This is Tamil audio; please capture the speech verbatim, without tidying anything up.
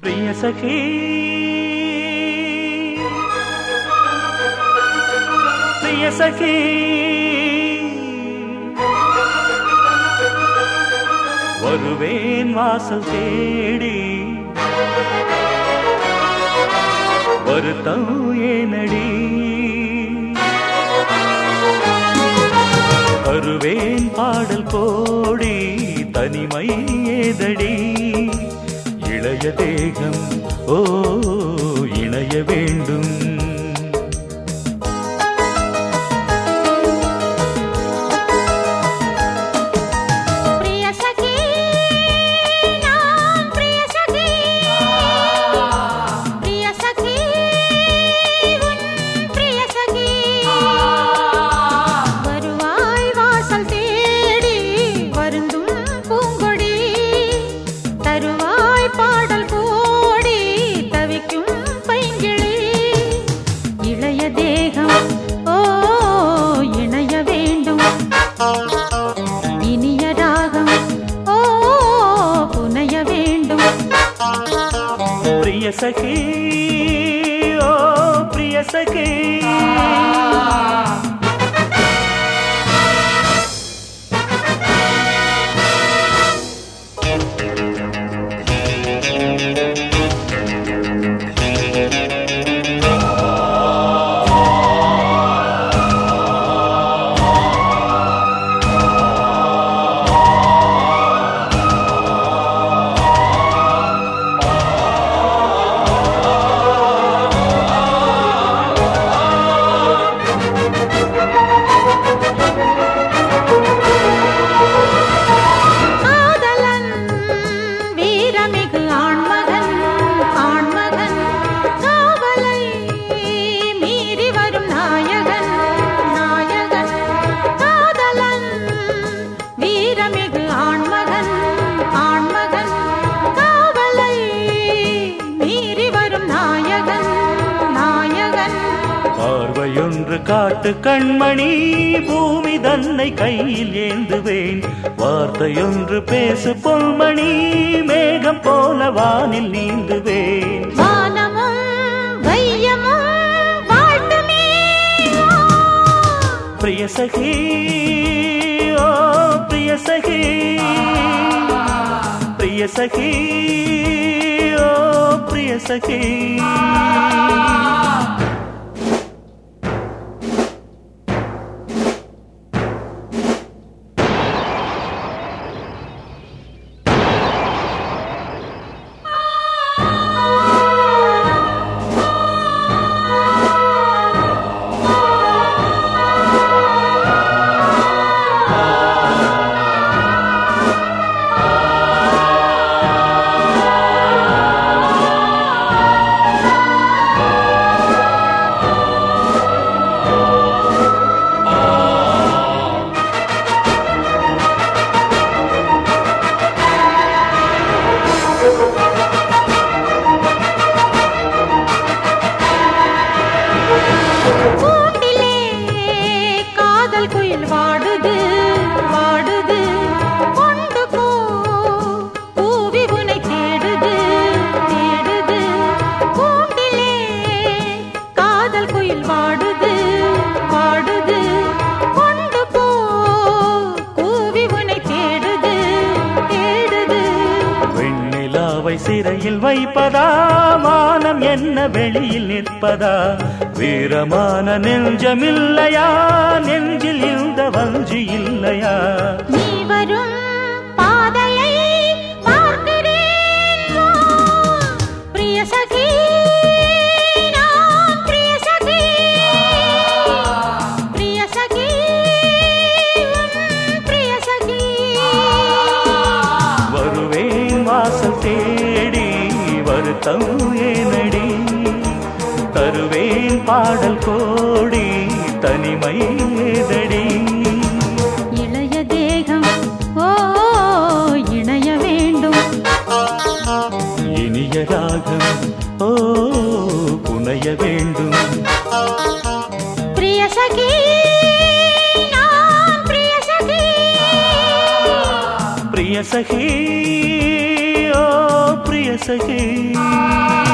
प्रिय सखी प्रिय सखी வருவேன் வாசல் தேடி வருத்தம் ஏனடி வருவேன் பாடல் கோடி தனிமை ஏதடி இளைய தேகம் ஓ இணைய வேண்டும் प्रिय सखी ओ प्रिय सखी காட்டு கண்மணி பூமி தன்னை கையில் ஏந்துவேன் வார்த்தையொன்று பேசு பொன்மணி மேகம் போல வானில் நீந்துவேன் வானமும் வையமும் வாழ்த்துமே प्रिय सखी ओ प्रिय सखी प्रिय सखी ओ प्रिय सखी சிறையில் வைப்பதா மானம் என்ன வெளியில் நிற்பதா வீரமான நெஞ்சமில்லையா நெஞ்சில் இந்த வஞ்சி இல்லையா நீ வரும் பாதையை பார்க்கிறேன் प्रिय सखी நான் प्रिय सखी प्रिय सखी प्रिय सखी வருவேன் வாசல் தேடி வருத்தம் ஏனடி தருவேன் பாடல் கோடி தனிமை ஏதடி இளைய தேகம் ஓ இணைய வேண்டும் இனிய ராகம் ஓ புனைய வேண்டும் प्रिय सखी நான் प्रिय सखी प्रिय सखी ओ प्रिय பிரிய சகி